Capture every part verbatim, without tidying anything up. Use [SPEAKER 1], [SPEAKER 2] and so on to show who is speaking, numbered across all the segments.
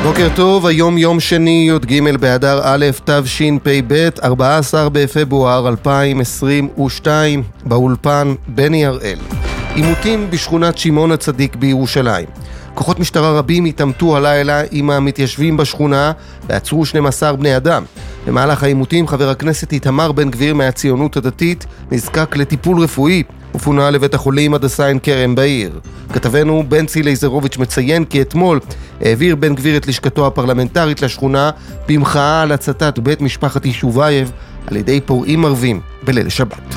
[SPEAKER 1] בוקר טוב, היום יום שני י"ג באדר א' תשפ"ב, ארבעה עשר בפברואר אלפיים עשרים ושתיים, באולפן בני הראל. עימותים בשכונת שמעון הצדיק בירושלים. כוחות משטרה רבים התעמתו הלילה עם המתיישבים בשכונה ועצרו שנים עשר בני אדם. במהלך העימותים חבר הכנסת איתמר בן גביר מהציונות הדתית נזקק לטיפול רפואי ופונה לבית החולים הדסה עין כרם בעיר. כתבנו בנצי לייזרוביץ' מציין כי אתמול העביר בן גביר את לשכתו הפרלמנטרית לשכונה במחאה על הצתת בית משפחת ישובייב על ידי פורעים ערבים בליל שבת.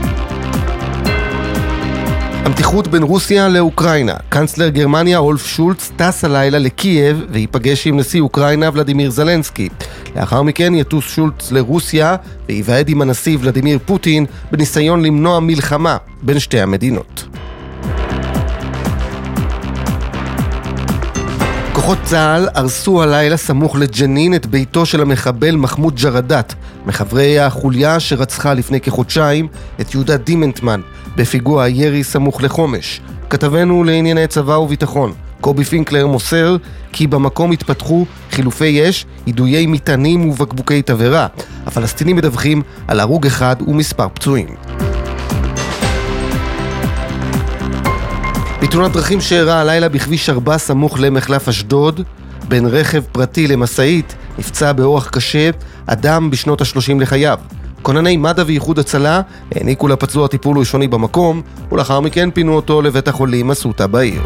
[SPEAKER 1] המתיחות בין רוסיה לאוקראינה. קנצלר גרמניה אולף שולץ טס הלילה לקייב ויפגש עם נשיא אוקראינה ולדימיר זלנסקי. לאחר מכן יטוס שולץ לרוסיה ויוועד עם הנשיא ולדימיר פוטין בניסיון למנוע מלחמה בין שתי המדינות. כוחות צה"ל הרסו הלילה סמוך לג'נין את ביתו של המחבל מחמוד ג'רדאת, מחברי החוליה שרצחה לפני כחודשיים את יהודה דימנטמן בפיגוע הירי סמוך לחומש. כתבנו לענייני צבא וביטחון קובי פינקלר מוסר כי במקום התפתחו חילופי אש, יידויי מטענים ובקבוקי תבערה. הפלסטינים מדווחים על הרוג אחד ומספר פצועים. בתאונת דרכים שאירעה הלילה בכביש ארבע סמוך למחלף אשדוד, בין רכב פרטי למשאית נפצע באורח קשה אדם בשנות השלושים לחייו. כונני מד"א ואיחוד הצלה העניקו לפצוע טיפול ראשוני במקום, ולאחר מכן פינו אותו לבית החולים אסותא בעיר.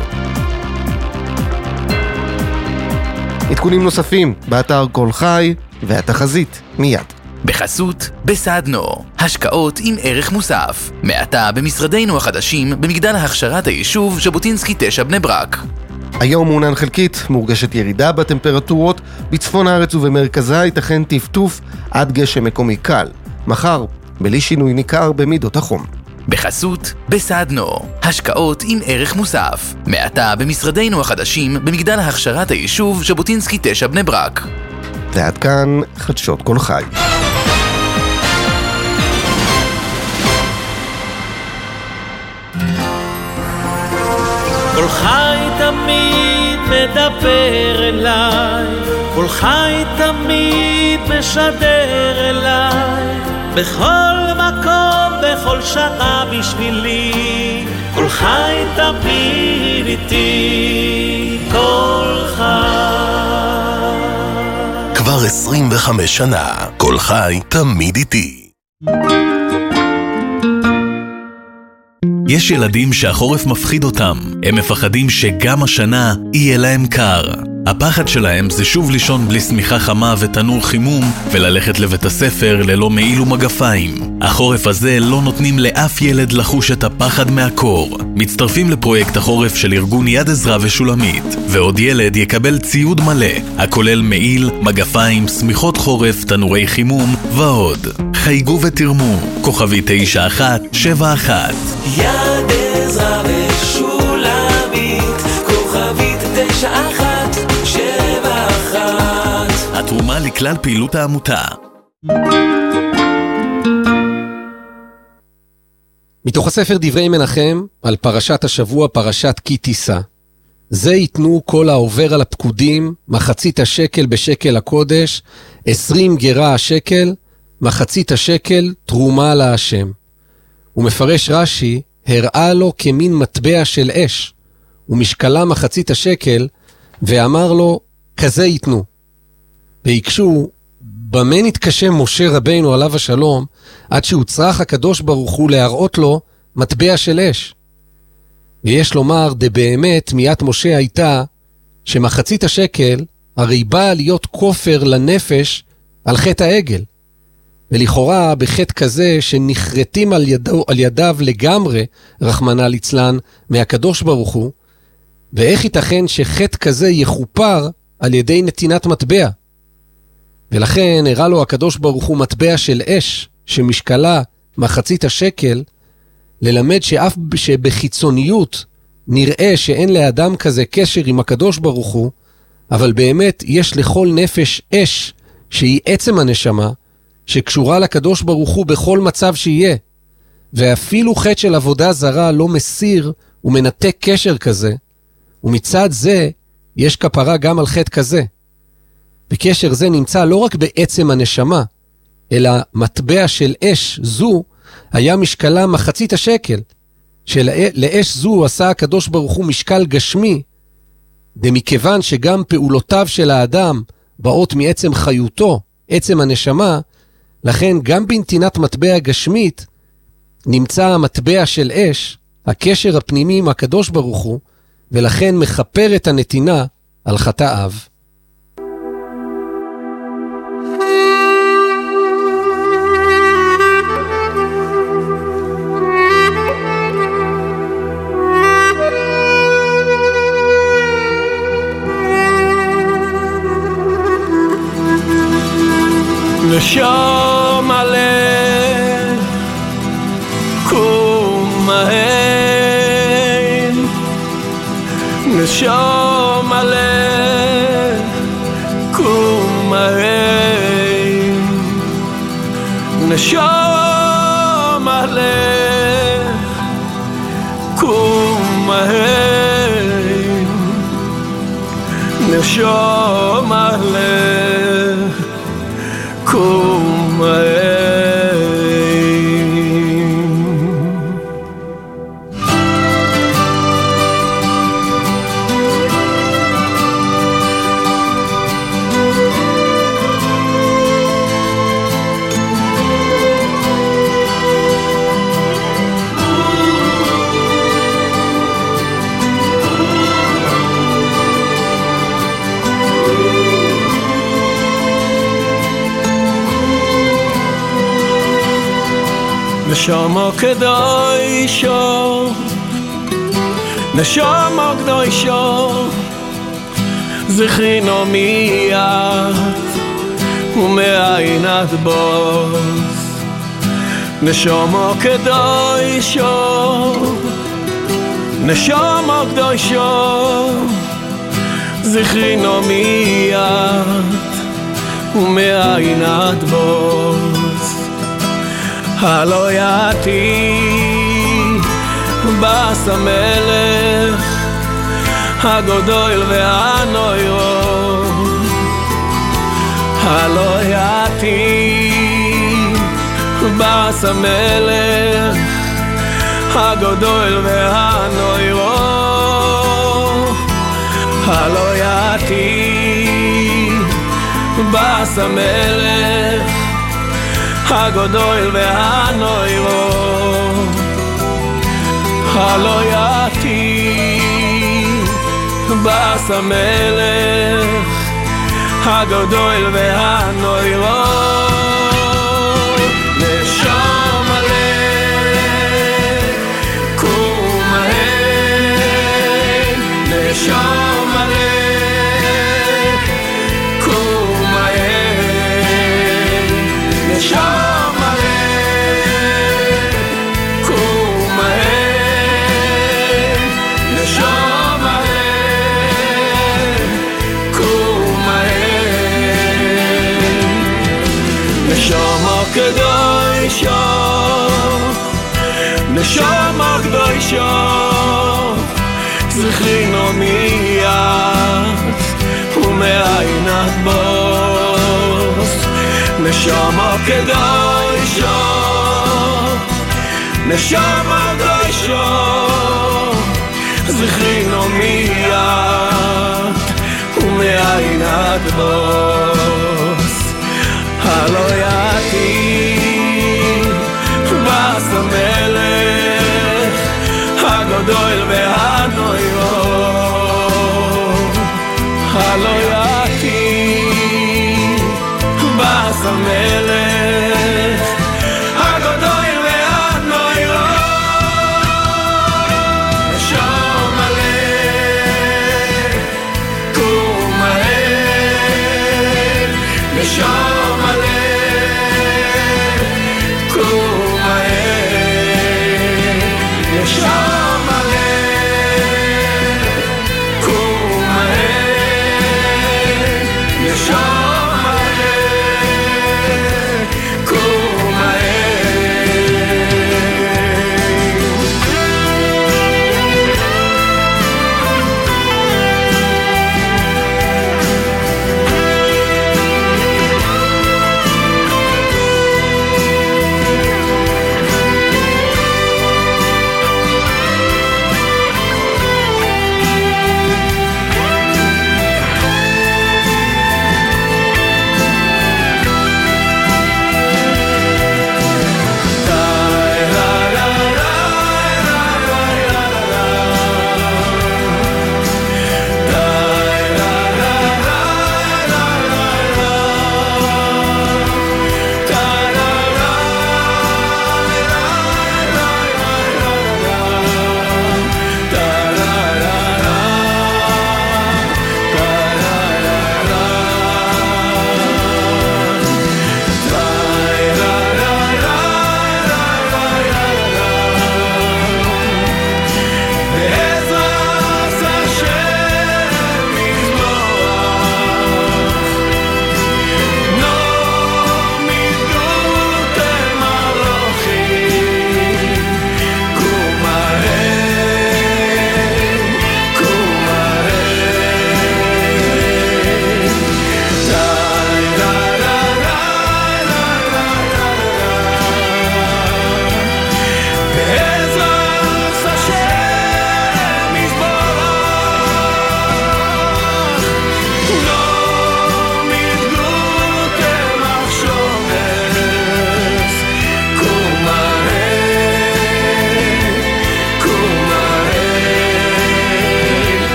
[SPEAKER 1] עדכונים נוספים באתר כל חי והתחזית מיד.
[SPEAKER 2] בחסות בסדנו, השקעות עם ערך מוסף. מעתה במשרדינו החדשים במגדל הכשרת היישוב ז'בוטינסקי תשע בני ברק.
[SPEAKER 1] היום מעונן חלקית, מורגשת ירידה בטמפרטורות, בצפון הארץ ובמרכזה ייתכן טפטוף עד גשם מקומי קל. מחר, בלי שינוי ניכר במידות החום.
[SPEAKER 2] בחסות בסדנו, השקעות עם ערך מוסף. מעתה במשרדינו החדשים במגדל הכשרת היישוב ז'בוטינסקי תשע בני ברק.
[SPEAKER 1] ועד כאן חדשות כל חי.
[SPEAKER 3] כל חי תמיד מדבר אליי, כל חי תמיד משדר אליי, בכל מקום, בכל שעה בשבילי, כל חי תמיד איתי, כל חי.
[SPEAKER 4] כבר עשרים וחמש שנה, כל חי תמיד איתי. יש ילדים שהחורף מפחיד אותם. הם מפחדים שגם השנה יהיה להם קר. הפחד שלהם זה שוב לישון בלי סמיכה חמה ותנור חימום וללכת לבית הספר ללא מעיל ומגפיים. החורף הזה לא נותנים לאף ילד לחוש את הפחד מהקור. מצטרפים לפרויקט החורף של ארגון יד עזרא ושולמית, ועוד ילד יקבל ציוד מלא הכולל מעיל, מגפיים, סמיכות חורף, תנורי חימום ועוד. חייגו ותרמו כוכבי תשע אחת שבע אחת.
[SPEAKER 3] יד עזרא ושולמית כוכבית תשע אחת שבע אחת.
[SPEAKER 4] התרומה לכלל פעילות העמותה.
[SPEAKER 5] מתוך הספר דברי מנחם על פרשת השבוע, פרשת כי תישא. זה ייתנו כל העובר על הפקודים, מחצית השקל בשקל הקודש, עשרים גרה השקל, מחצית השקל תרומה להשם. הוא מפרש רש"י, הראה לו כמין מטבע של אש, ומשקלה מחצית השקל, ואמר לו, כזה ייתנו. ויקשו, במה נתקשה משה רבינו עליו השלום, עד שהוצרח הקדוש ברוך הוא להראות לו מטבע של אש. ויש לומר, דבאמת מיית משה הייתה, שמחצית השקל הרי באה להיות כופר לנפש על חטא העגל. ולכאורה בחטא כזה שנחרטים על, ידו, על ידיו לגמרי, רחמנא ליצלן, מהקדוש ברוך הוא, ואיך ייתכן שחטא כזה יחופר על ידי נתינת מטבע? ולכן הראה לו הקדוש ברוך הוא מטבע של אש, שמשקלה מחצית השקל, ללמד שאף שבחיצוניות נראה שאין לאדם כזה קשר עם הקדוש ברוך הוא, אבל באמת יש לכל נפש אש, שהיא עצם הנשמה, שקשורה לקדוש ברוך הוא בכל מצב שיהיה, ואפילו חטא של עבודה זרה לא מסיר ומנתק קשר כזה, ומצד זה יש כפרה גם על חטא כזה. וקשר זה נמצא לא רק בעצם הנשמה, אלא מטבע של אש זו היה משקלה מחצית השקל, שלאש זו עשה הקדוש ברוך הוא משקל גשמי, דמכיוון שגם פעולותיו של האדם באות מעצם חיותו, עצם הנשמה, לכן גם בנתינת מטבע גשמית נמצא המטבע של אש, הקשר הפנימי עם הקדוש ברוך הוא, ולכן מחפר את הנתינה על חטאיו.
[SPEAKER 3] נשום הלב קום מהר, נשום הלב קום מהר, נשום הלב קום מהר, נשום הלב קום מהר. נשמה קדושה, נשמה קדושה, זכרינו מיד ומאין את בוס. נשמה קדושה, נשמה קדושה, זכרינו מיד ומאין את בוס. הלא יעתי בס המלך הגדול והנוירו, הלא יעתי בס המלך הגדול והנוירו, הלא יעתי בס המלך הגדול והנוירו, הלא יעתי בס המלך הגדול והנוירו. נשום הלב קום מהר, נשום הלב קום מהר, נשום קדושה, נשמה קדושה, זכרינו מיד ומאין את בוס. נשמה קדושה, נשמה קדושה, זכרינו מיד ומאין את בוס. הלא יעתי בס המלך הגדול והנוירו, הלא יעתי בס המלך הגדול והנוירו. נשום הלב קום מהר, נשום נשום הלב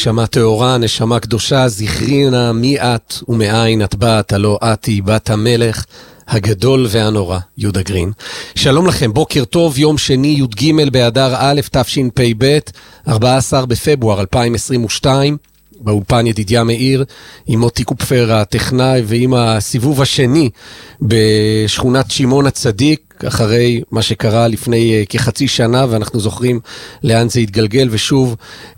[SPEAKER 5] נשמה טהורה, נשמה קדושה, זכרינה מי את ומאין את באת, הלא את היא בת המלך הגדול והנורא, יהודה גרין. שלום לכם, בוקר טוב, יום שני, י"ג באדר א' תשפ"ב, ארבעה עשר בפברואר אלפיים עשרים ושתיים, באולפן ידידיה מאיר, עם מוטי קופפר הטכנאי, ועם הסיבוב השני בשכונת שמעון הצדיק, אחרי מה שקרה לפני כחצי שנה, ואנחנו זוכרים לאן זה התגלגל, ושוב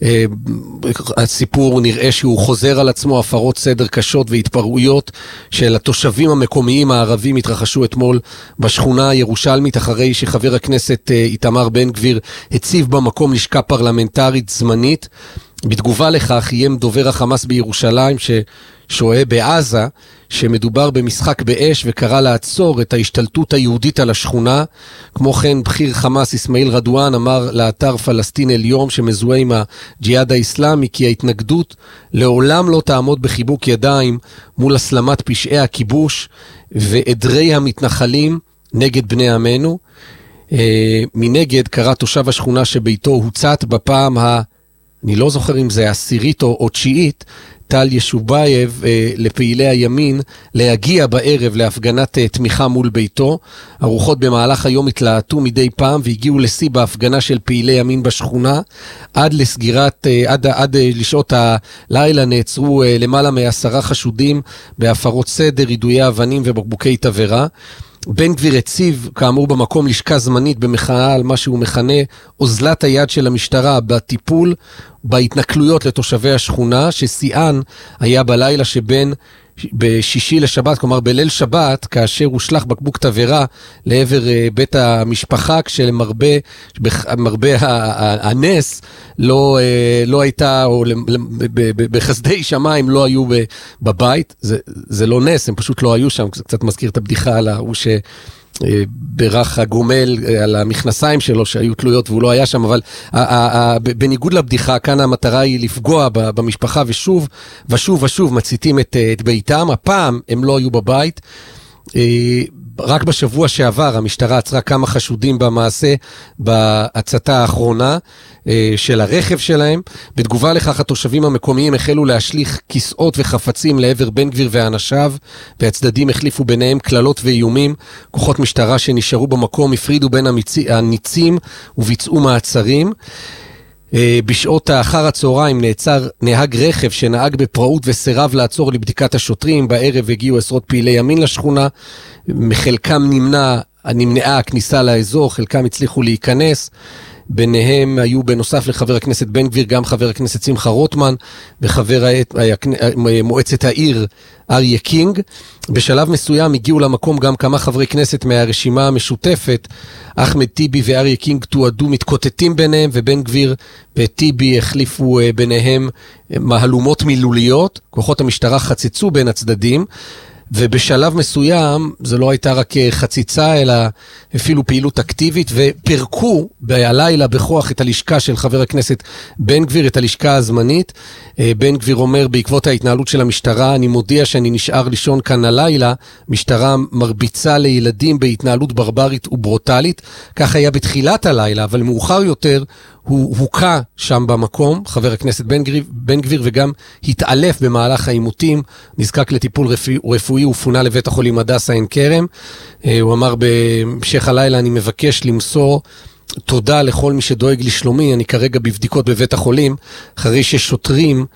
[SPEAKER 5] הסיפור נראה שהוא חוזר על עצמו, הפרות סדר קשות והתפרעויות של התושבים המקומיים הערבים התרחשו אתמול בשכונה הירושלמית, אחרי שחבר הכנסת איתמר בן גביר הציב במקום לשכה פרלמנטרית זמנית. בתגובה לכך איים דובר החמאס בירושלים ששוהה בעזה שמדובר במשחק באש, וקרא לעצור את ההשתלטות היהודית על השכונה. כמו כן בכיר חמאס אסמאעיל רדואן אמר לאתר פלסטין אל-יום שמזוהה עם הג'יהאד האסלאמי כי ההתנגדות לעולם לא תעמוד בחיבוק ידיים מול הסלמת פשעי הכיבוש ועדרי המתנחלים נגד בני עמנו. מנגד קרא תושב השכונה שביתו הוצת בפעם ה... אני לא זוכר אם זה עשירית או, או תשיעית, טל ישובייב אה, לפעילי הימין להגיע בערב להפגנת אה, תמיכה מול ביתו. הרוחות במהלך היום התלהטו מדי פעם והגיעו לשיא בהפגנה של פעילי ימין בשכונה. עד לסגירת, אה, עד, עד אה, לשעות הלילה נעצרו אה, למעלה מעשרה חשודים בהפרות סדר, יידויי אבנים ובקבוקי תבערה. בן גביר הציב כאמור במקום לשכה זמנית במחאה על מה שהוא מכנה אוזלת היד של המשטרה בטיפול בהתנכלויות לתושבי השכונה, ששיאן היה בלילה שבין בשישי לשבת, כלומר בליל שבת, כאשר הושלח בקבוק תבערה לעבר בית המשפחה, כשלמרבה מרבה הנס לא, לא הייתה, או בחסדי שמיים לא היו בבית. זה, זה לא נס, הם פשוט לא היו שם. זה קצת מזכיר את הבדיחה על ההוא ש... ברח הגומל על המכנסיים שלו שהיו תלויות והוא לא היה שם, אבל בניגוד לבדיחה כאן המטרה היא לפגוע במשפחה, ושוב ושוב ושוב מציתים את, את ביתם. הפעם הם לא היו בבית. רק בשבוע שעבר המשטרה עצרה כמה חשודים במעשה בהצתה האחרונה של הרכב שלהם. בתגובה לכך התושבים המקומיים החלו להשליך כיסאות וחפצים לעבר בן גביר ואנשיו, והצדדים החליפו ביניהם כללות ואיומים. כוחות משטרה שנשארו במקום הפרידו בין הניצים וביצעו מעצרים. בשעות האחר הצהריים נעצר נהג רכב שנהג בפראות וסירב לעצור לבדיקת השוטרים. בערב הגיעו עשרות פעילי ימין לשכונה, מחלקם נמנע, נמנעה הכניסה לאזור, חלקם הצליחו להיכנס. ביניהם היו בנוסף לחבר הכנסת בן גביר גם חבר הכנסת שמחה רוטמן וחבר מועצת העיר אריה קינג. בשלב מסוים הגיעו למקום גם כמה חברי כנסת מהרשימה המשותפת. אחמד טיבי ואריה קינג תועדו מתקוטטים ביניהם, ובן גביר וטיבי החליפו ביניהם מהלומות מילוליות. כוחות המשטרה חצצו בין הצדדים, ובשלב מסוים זה לא הייתה רק חציצה אלא אפילו פעילות אקטיבית, ופרקו בלילה בכוח את הלשכה של חבר הכנסת בן גביר, את הלשכה הזמנית. בן גביר אומר בעקבות ההתנהלות של המשטרה, אני מודיע שאני נשאר לישון כאן הלילה. משטרה מרביצה לילדים בהתנהלות ברברית וברוטלית. כך היה בתחילת הלילה, אבל מאוחר יותר הוא הוקע שם במקום, חבר הכנסת בן גביר, בן גביר, וגם התעלף במהלך העימותים, נזקק לטיפול רפואי, רפואי ופונה לבית החולים הדסה עין כרם. הוא אמר בהמשך הלילה, אני מבקש למסור תודה לכל מי שדואג לשלומי, אני כרגע בבדיקות בבית החולים, אחרי ששוטרים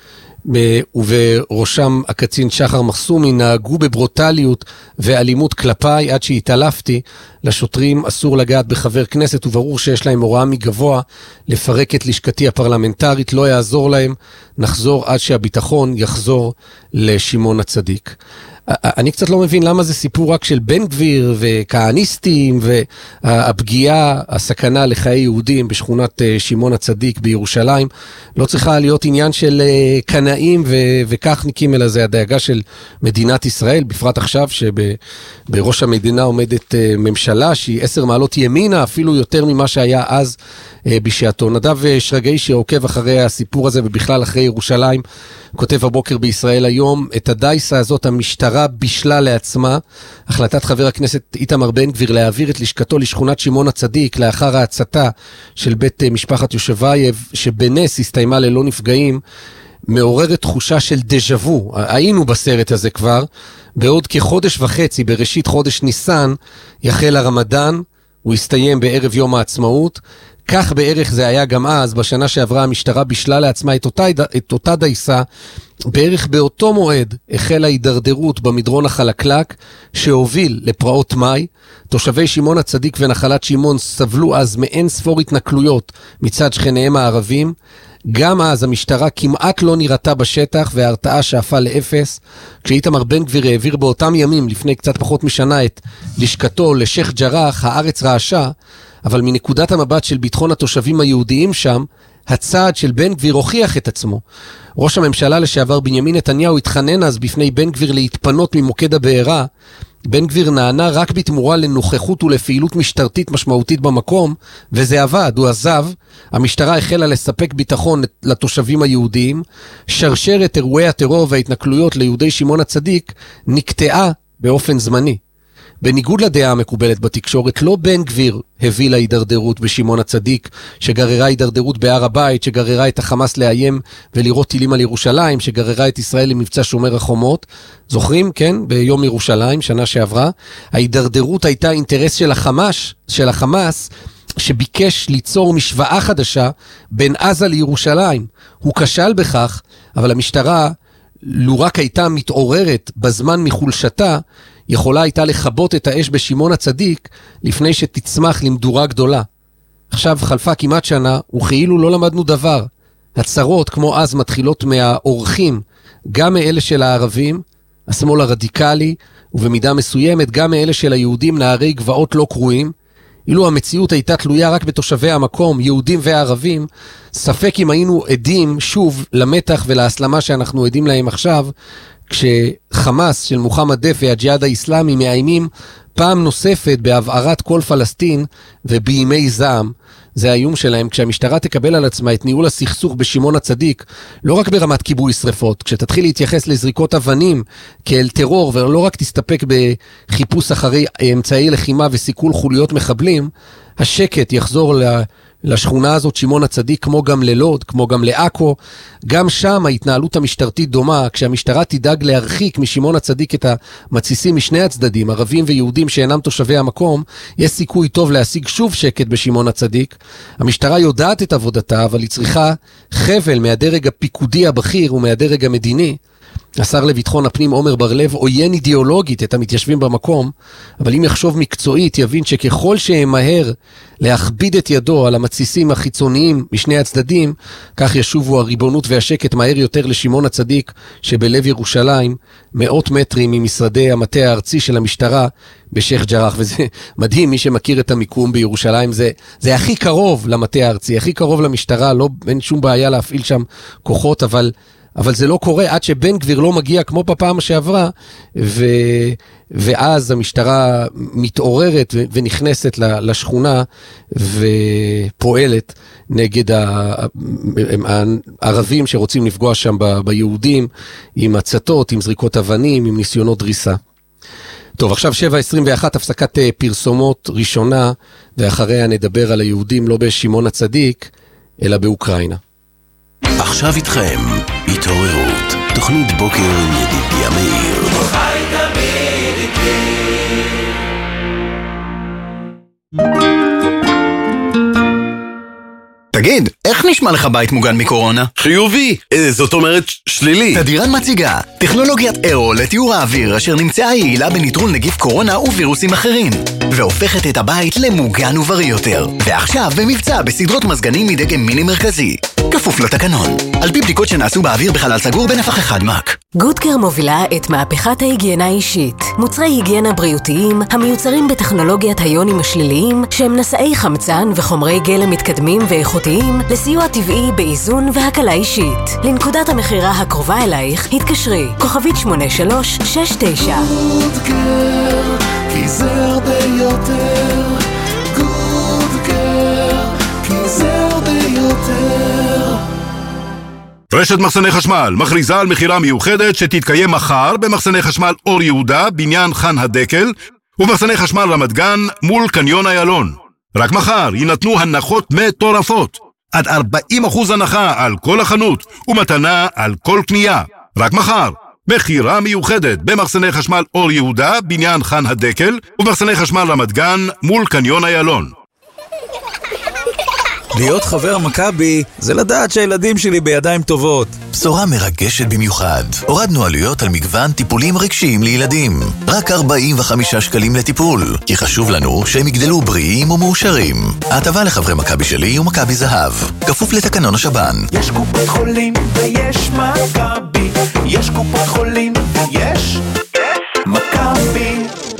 [SPEAKER 5] ובראשם הקצין שחר מחסומי נהגו בברוטליות ואלימות כלפיי עד שהתעלפתי. לשוטרים אסור לגעת בחבר כנסת, וברור שיש להם הוראה מגבוה לפרק את לשכתי הפרלמנטרית, לא יעזור להם, נחזור עד שהביטחון יחזור לשמעון הצדיק. אני קצת לא מבין למה זה סיפור רק של בן גביר וכהניסטים, והפגיעה, הסכנה לחיי יהודים בשכונת שמעון הצדיק בירושלים לא צריכה להיות עניין של קנאים וכחניקים, אלא זה הדאגה של מדינת ישראל, בפרט עכשיו שבראש המדינה עומדת ממשלה שהיא עשר מעלות ימינה, אפילו יותר ממה שהיה אז בשעתו. נדב שרגאי שעוקב אחרי הסיפור הזה ובכלל אחרי ירושלים, כותב הבוקר בישראל היום, את הדייסה הזאת המשטרה בישלה לעצמה. החלטת חבר הכנסת איתמר בן גביר להעביר את לשכתו לשכונת שמעון הצדיק לאחר ההצתה של בית משפחת יושבייב, שבנס הסתיימה ללא נפגעים, מעוררת תחושה של דז'אבו. היינו בסרט הזה כבר, בעוד כחודש וחצי, בראשית חודש ניסן, יחל הרמדאן, הוא הסתיים בערב יום העצמאות, כך בערך זה היה גם אז, בשנה שעברה המשטרה בשלה לעצמה את אותה, את אותה דייסה, בערך באותו מועד החלה הידרדרות במדרון החלקלק, שהוביל לפרעות מאי. תושבי שמעון הצדיק ונחלת שמעון סבלו אז מאין ספור התנכלויות מצד שכניהם הערבים, גם אז המשטרה כמעט לא נראתה בשטח וההרתעה שאפה לאפס. כשאיתמר בן גביר העביר באותם ימים, לפני קצת פחות משנה, את לשכתו לשייח ג'ראח, הארץ רעשה, אבל מנקודת המבט של ביטחון התושבים היהודיים שם, הצעד של בן גביר הוכיח את עצמו. ראש הממשלה לשעבר בנימין נתניהו התחנן אז בפני בן גביר להתפנות ממוקד הבעירה. בן גביר נענה רק בתמורה לנוכחות ולפעילות משטרתית משמעותית במקום, וזה עבד, הוא עזב. המשטרה החלה לספק ביטחון לתושבים היהודיים. שרשרת אירועי הטרור וההתנכלויות ליהודי שמעון הצדיק נקטעה באופן זמני. בניגוד לדעה המקובלת בתקשורת, לא בן גביר הביא להידרדרות בשמעון הצדיק, שגררה הידרדרות בהר הבית, שגררה את החמאס לאיים ולירות טילים על ירושלים, שגררה את ישראל למבצע שומר החומות. זוכרים, כן? ביום ירושלים, שנה שעברה. ההידרדרות הייתה אינטרס של החמאס, של החמאס, שביקש ליצור משוואה חדשה בין עזה לירושלים. הוא כשל בכך, אבל המשטרה, לו רק הייתה מתעוררת בזמן מחולשתה, יכולה הייתה לכבות את האש בשמעון הצדיק לפני שתצמח למדורה גדולה. עכשיו חלפה כמעט שנה, וכאילו לא למדנו דבר. הצרות כמו אז מתחילות מהאורחים, גם מאלה של הערבים, השמאל הרדיקלי, ובמידה מסוימת גם מאלה של היהודים, נערי גבעות לא קרויים. אילו המציאות הייתה תלויה רק בתושבי המקום, יהודים וערבים, ספק אם היינו עדים שוב למתח ולהסלמה שאנחנו עדים להם עכשיו, כשחמאס של מוחמד דף והג'יהאד האסלאמי מאיימים פעם נוספת בהבערת כל פלסטין ובימי זעם. זה האיום שלהם כשהמשטרה תקבל על עצמה את ניהול הסכסוך בשמעון הצדיק, לא רק ברמת כיבוי שריפות, כשתתחיל להתייחס לזריקות אבנים כאל טרור, ולא רק תסתפק בחיפוש אחרי אמצעי לחימה וסיכול חוליות מחבלים, השקט יחזור ל... לשכונה הזאת שמעון הצדיק, כמו גם ללוד, כמו גם לעכו. גם שם ההתנהלות המשטרתית דומה. כשהמשטרה תדאג להרחיק משמעון הצדיק את המציסים משני הצדדים, ערבים ויהודים שאינם תושבי המקום, יש סיכוי טוב להשיג שוב שקט בשמעון הצדיק. המשטרה יודעת את עבודתה, אבל היא צריכה חבל מהדרג הפיקודי הבכיר ומהדרג המדיני. השר לביטחון הפנים עומר בר-לב עוין אידיאולוגית את המתיישבים במקום, אבל אם יחשוב מקצועית יבין שככל שמהר להכביד את ידו על המציסים החיצוניים משני הצדדים, כך ישובו הריבונות והשקט מהר יותר לשמעון הצדיק שבלב ירושלים, מאות מטרים ממשרדי המטה הארצי של המשטרה בשייח ג'ראח. וזה מדהים, מי שמכיר את המיקום בירושלים, זה, זה הכי קרוב למטה הארצי, הכי קרוב למשטרה, לא, אין שום בעיה להפעיל שם כוחות, אבל אבל זה לא קורה עד שבן גביר לא מגיע כמו בפעם שעברה, ו... ואז המשטרה מתעוררת ו... ונכנסת לשכונה ופועלת נגד הערבים שרוצים לפגוע שם ב... ביהודים, עם הצתות, עם זריקות אבנים, עם ניסיונות דריסה. טוב, עכשיו שבע עשרים ואחת, הפסקת פרסומות ראשונה, ואחריה נדבר על היהודים לא בשמעון הצדיק, אלא באוקראינה.
[SPEAKER 6] עכשיו איתכם, התעוררות, תוכנית בוקר עם ידידיה מאיר.
[SPEAKER 3] חי תמיד איתי.
[SPEAKER 6] תגיד, איך נשמע לך בית מוגן מקורונה?
[SPEAKER 7] חיובי, זאת אומרת שלילי.
[SPEAKER 6] תדירן מציגה טכנולוגיית אירו לטיהור האוויר אשר נמצאה יעילה בניטרול נגיף קורונה ווירוסים אחרים, והופכת את הבית למוגן ובריא יותר. ועכשיו במבצע בסדרות מזגנים מדגם מיני מרכזי, כפוף לתקנון, על פי בדיקות שנעשו באוויר בחלל סגור בנפח אחד מק.
[SPEAKER 8] גודקר מובילה את מהפכת ההיגיינה האישית. מוצרי היגיינה בריאותיים המיוצרים בטכנולוגיית היונים השליליים, שהם נשאי חמצן וחומרי גלם מתקדמים ואיכותיים לסיוע טבעי באיזון והקלה אישית. לנקודת המחירה הקרובה אלייך התקשרי כוכבית שמונה שלוש שש תשע.
[SPEAKER 3] גודקר, כי זה הרבה יותר. גודקר, כי זה הרבה יותר.
[SPEAKER 9] רשת מחסני חשמל מכריזה על מחירה מיוחדת שתתקיים מחר במחסני חשמל אור יהודה, בניין חן הדקל, ובמחסני חשמל רמת גן מול קניון איילון. רק מחר ינתנו הנחות מטורפות. עד ארבעים אחוז הנחה על כל החנות, ומתנה על כל קנייה. רק מחר. מחירה מיוחדת במחסני חשמל אור יהודה, בניין חן הדקל, ובמחסני חשמל רמת גן מול קניון איילון.
[SPEAKER 10] להיות חבר מכבי זה לדעת שהילדים שלי בידיים טובות.
[SPEAKER 4] בשורה מרגשת במיוחד. הורדנו עלויות על מגוון טיפולים רגשיים לילדים. רק ארבעים וחמישה שקלים לטיפול, כי חשוב לנו שהם יגדלו בריאים ומאושרים. ההטבה לחברי מכבי שלי ומכבי זהב. כפוף לתקנון השב"ן.
[SPEAKER 3] יש קופות חולים ויש מכבי. יש קופות חולים ויש מכבי.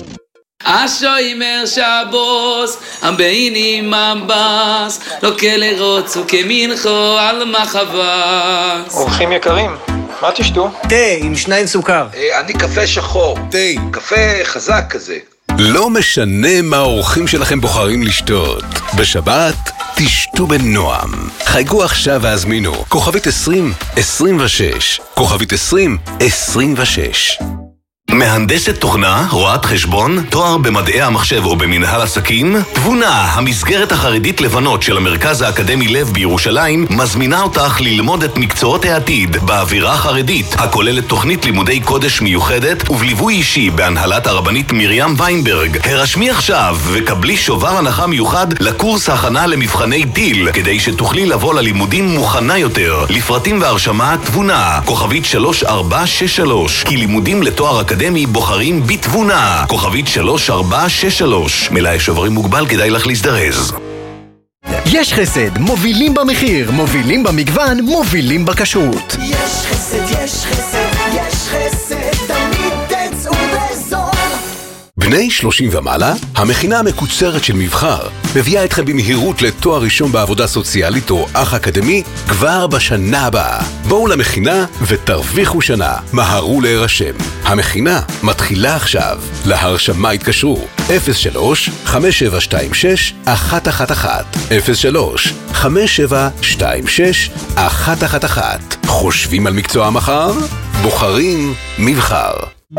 [SPEAKER 11] השוימר שבוס, המביינים מבס, לא כלרוצו כמנחו על מחבס.
[SPEAKER 12] אורחים יקרים, מה תשתו?
[SPEAKER 13] תה עם שניים סוכר.
[SPEAKER 14] אני קפה שחור. תה. קפה חזק כזה.
[SPEAKER 15] לא משנה מה האורחים שלכם בוחרים לשתות. בשבת תשתו בנועם. חייגו עכשיו והזמינו. כוכבית עשרים עשרים ושש. כוכבית עשרים עשרים ושש.
[SPEAKER 4] מהנדסת תוכנה, רואת חשבון, תואר במדעי המחשב או במנהל עסקים? תבונה, המסגרת החרדית לבנות של המרכז האקדמי לב בירושלים, מזמינה אותך ללמוד את מקצועות העתיד באווירה חרדית, הכוללת תוכנית לימודי קודש מיוחדת ובליווי אישי בהנהלת הרבנית מרים ויינברג. הרשמי עכשיו וקבלי שובר הנחה מיוחד לקורס הכנה למבחני דיל, כדי שתוכלי לבוא ללימודים מוכנה יותר. לפרטים והרשמה תבונה, כוכבית שלוש ארבע שש שלוש, כי לימודים לתואר אקדמי אקדמי בוחרים בתבונה, כוכבית שלוש ארבע שש שלוש. מלאי שוברים מוגבל, כדאי לך להזדרז.
[SPEAKER 6] יש חסד, מובילים במחיר, מובילים במגוון, מובילים בכשרות.
[SPEAKER 3] יש חסד, יש חסד, יש חסד, תמיד תצאו בזול.
[SPEAKER 15] בני שלושים ומעלה, המכינה המקוצרת של מבחר מביאה אתכם במהירות לתואר ראשון בעבודה סוציאלית או אח אקדמי כבר בשנה הבאה. בואו למכינה ותרוויחו שנה. מהרו להירשם. המכינה מתחילה עכשיו. להרשמה התקשרו אפס שלוש חמש שבע שתיים שש אחת אחת אחת אפס שלוש חמש שבע שתיים שש אחת אחת אחת. חושבים על מקצוע המחר? בוחרים מבחר.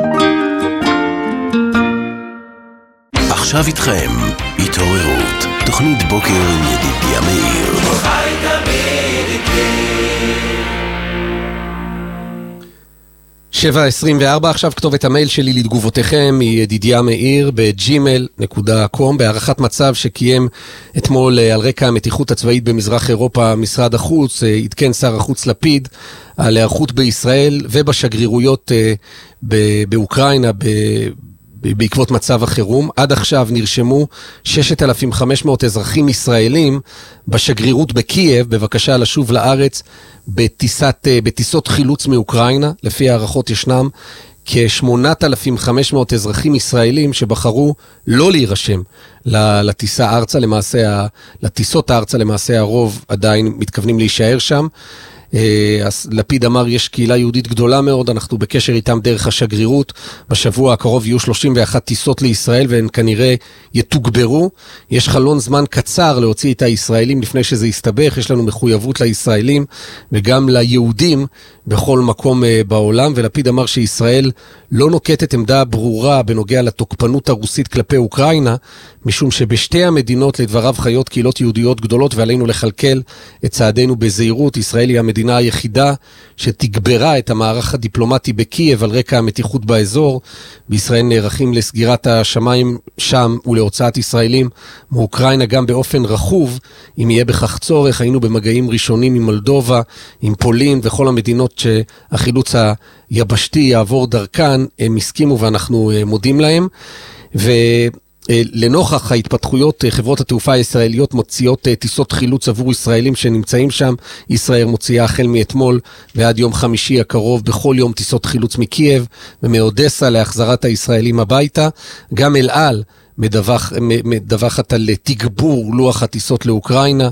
[SPEAKER 4] עכשיו איתכם, התעוררות, תוכנית בוקר עם ידידיה מאיר.
[SPEAKER 5] שבע עשרים וארבע, עכשיו כתובת המייל שלי לתגובותיכם היא ידידיה מאיר בג'ימייל נקודה קום. בהערכת מצב שקיים אתמול על רקע המתיחות הצבאית במזרח אירופה, משרד החוץ, עדכן שר החוץ לפיד על היערכות בישראל ובשגרירויות באוקראינה בעקבות מצב החירום. עד עכשיו נרשמו שישת אלפים וחמש מאות אזרחים ישראלים בשגרירות בקייב בבקשה לשוב לארץ בטיסת, בטיסות חילוץ מאוקראינה. לפי הערכות ישנם כ-שמונת אלפים וחמש מאות אזרחים ישראלים שבחרו לא להירשם לטיסה ארצה, למעשה, לטיסות הארצה, למעשה הרוב עדיין מתכוונים להישאר שם. לפיד אמר יש קהילה יהודית גדולה מאוד, אנחנו בקשר איתם דרך השגרירות. בשבוע הקרוב יהיו שלושים ואחת טיסות לישראל והן כנראה יתוגברו. יש חלון זמן קצר להוציא את הישראלים לפני שזה יסתבך. יש לנו מחויבות לישראלים וגם ליהודים בכל מקום בעולם, ולפיד אמר שישראל לא נוקטת עמדה ברורה בנוגע לתוקפנות הרוסית כלפי אוקראינה, משום שבשתי המדינות לדבריו חיות קהילות יהודיות גדולות ועלינו לחלקל את צעדינו בזהירות. ישראל היא המדינה היחידה שתגברה את המערך הדיפלומטי בקייב על רקע המתיחות באזור. בישראל נערכים לסגירת השמיים שם ולהוצאת ישראלים מאוקראינה גם באופן רחוב, אם יהיה בכך צורך. היינו במגעים ראשונים עם מולדובה, עם פולין וכל המדינות שהחילוץ היבשתי יעבור דרכן, הם הסכימו ואנחנו מודים להם. ו... לנוכח ההתפתחויות, חברות התעופה הישראליות מוציאות טיסות חילוץ עבור ישראלים שנמצאים שם. ישראל מוציאה החל מאתמול ועד יום חמישי הקרוב בכל יום טיסות חילוץ מקייב ומאודסה להחזרת הישראלים הביתה. גם אל על מדווח, מדווחת על תגבור לוח הטיסות לאוקראינה,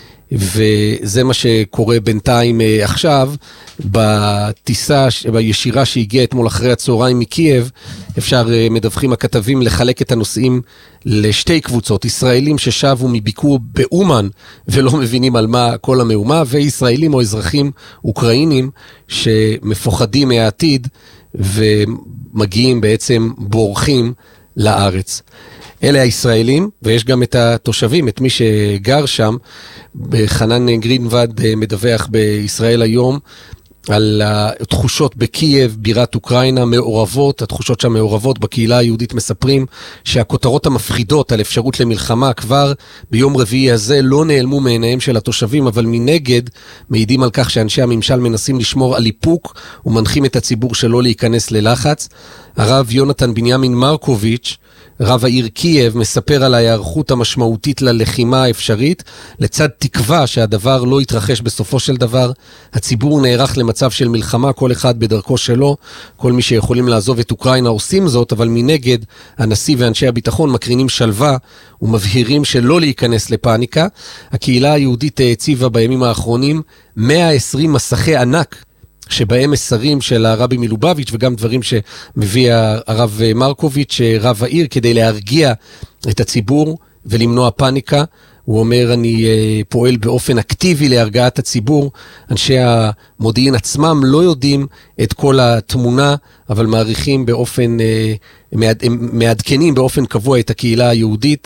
[SPEAKER 5] וזה מה שקורה בינתיים עכשיו. בטיסה, בישירה שהגיעה אתמול אחרי הצהריים מקייב, אפשר, מדווחים הכתבים, לחלק את הנוסעים לשתי קבוצות: ישראלים ששבו מביקור באומן ולא מבינים על מה כל המהומה, וישראלים או אזרחים אוקראינים שמפוחדים מהעתיד ומגיעים בעצם בורחים לארץ. אלה הישראלים, ויש גם את התושבים, את מי שגר שם. חנן גרינווד מדווח בישראל היום, על התחושות בקייב, בירת אוקראינה, מעורבות, התחושות שם מעורבות בקהילה היהודית מספרים שהכותרות המפחידות על אפשרות למלחמה כבר ביום רביעי הזה לא נעלמו מעיניהם של התושבים, אבל מנגד מעידים על כך שאנשי הממשל מנסים לשמור על איפוק ומנחים את הציבור שלא להיכנס ללחץ. הרב יונתן בנימין מרקוביץ', רב העיר קייב, מספר על ההיערכות המשמעותית ללחימה האפשרית, לצד תקווה שהדבר לא יתרחש בסופו של דבר. הציבור נערך למצב של מלחמה, כל אחד בדרכו שלו, כל מי שיכולים לעזוב את אוקראינה עושים זאת, אבל מנגד הנשיא ואנשי הביטחון מקרינים שלווה ומבהירים שלא להיכנס לפאניקה. הקהילה היהודית הציבה בימים האחרונים מאה ועשרים מסכי ענק, שבהם מסרים של הרבי מלובביץ' וגם דברים שמביא הרב מרקוביץ', רב העיר, כדי להרגיע את הציבור ולמנוע פאניקה. הוא אומר, אני פועל באופן אקטיבי להרגעת הציבור. אנשי המודיעין עצמם לא יודעים את כל התמונה, אבל מעריכים באופן, מעדכנים באופן קבוע את הקהילה היהודית.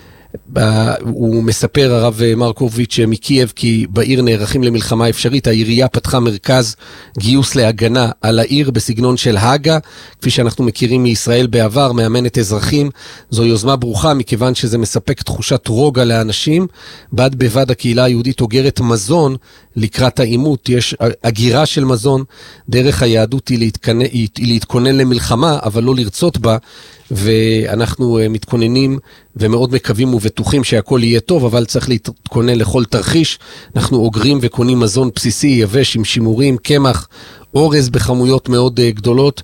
[SPEAKER 5] הוא מספר, הרב מרקוביץ' מקייב, כי בעיר נערכים למלחמה אפשרית. העירייה פתחה מרכז גיוס להגנה על העיר בסגנון של הגה, כפי שאנחנו מכירים מישראל בעבר, מאמנת אזרחים. זו יוזמה ברוכה מכיוון שזה מספק תחושת רוגע לאנשים. בד בבד הקהילה היהודית אוגרת מזון לקראת העימות. יש הגירה של מזון. דרך היהדות היא להתכונן, היא להתכונן למלחמה, אבל לא לרצות בה, ואנחנו מתכוננים ומאוד מקווים ובטוחים שהכל יהיה טוב, אבל צריך להתכונן לכל תרחיש. אנחנו אוגרים וקונים מזון בסיסי, יבש עם שימורים, קמח, אורז בכמויות מאוד גדולות,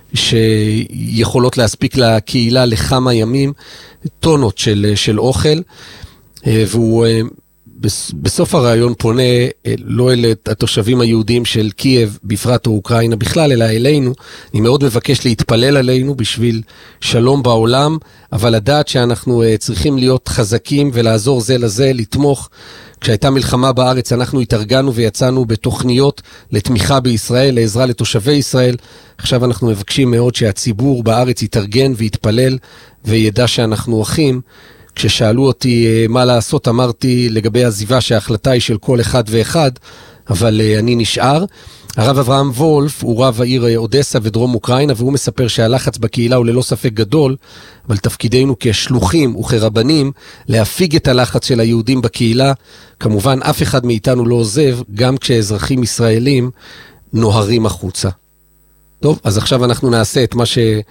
[SPEAKER 5] שיכולות להספיק לקהילה לכמה ימים, טונות של, של אוכל. והוא בסוף הרעיון פונה לא אל התושבים היהודים של קייב בפרט או אוקראינה בכלל, אלא אלינו. אני מאוד מבקש להתפלל עלינו בשביל שלום בעולם, אבל לדעת שאנחנו צריכים להיות חזקים ולעזור זה לזה, לתמוך. כשהייתה מלחמה בארץ אנחנו התארגנו ויצאנו בתוכניות לתמיכה בישראל, לעזרה לתושבי ישראל. עכשיו אנחנו מבקשים מאוד שהציבור בארץ יתארגן ויתפלל וידע שאנחנו אחים. כששאלו אותי מה לעשות, אמרתי לגבי עזיבה שההחלטה היא של כל אחד ואחד, אבל אני נשאר. הרב אברהם וולף הוא רב העיר אודסה ודרום אוקראינה, והוא מספר שהלחץ בקהילה הוא ללא ספק גדול, אבל תפקידנו כשלוחים וכרבנים להפיג את הלחץ של היהודים בקהילה. כמובן אף אחד מאיתנו לא עוזב, גם כשאזרחים ישראלים נוהרים החוצה. טוב, אז עכשיו אנחנו נעשה את מה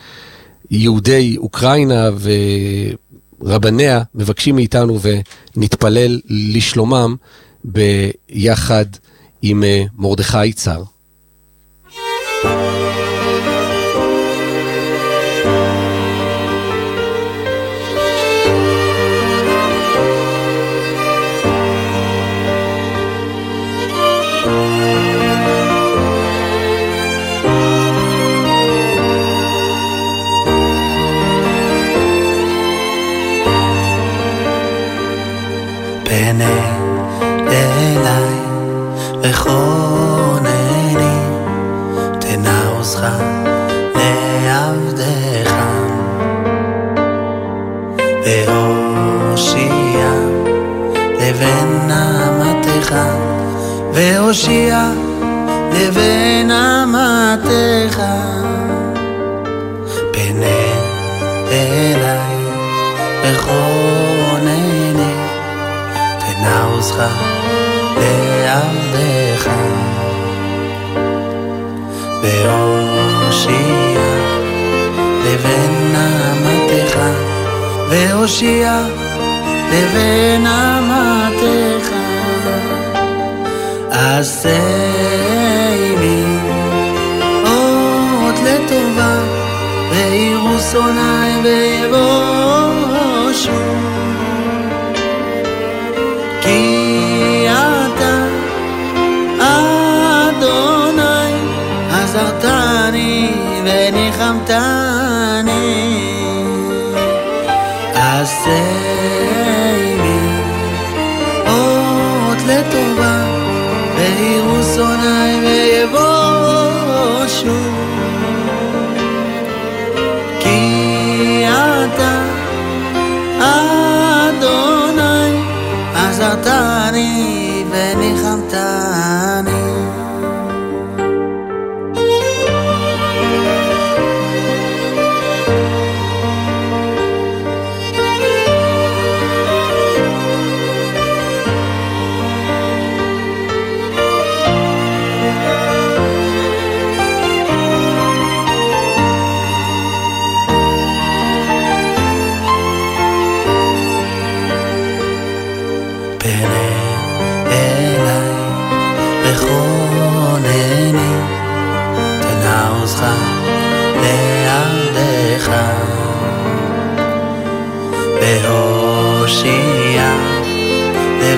[SPEAKER 5] שיהודי אוקראינה ו... רבניה מבקשים מאיתנו ונתפלל לשלומם ביחד עם מרדכי צר.
[SPEAKER 13] וכונני תנה עוזך לעבדך והושיע לבן אמתך והושיע לבן אמתך פנה אליי וכונני תנה עוזך לעבדך והושיע לבן אמתך והושיע לבן אמתך עשה לי אות לטובה ויראו שונאי ויבושו כי עזרתני וניחמתני עשה לי אות לטובה ויראו שונאי ויבושו כי אתה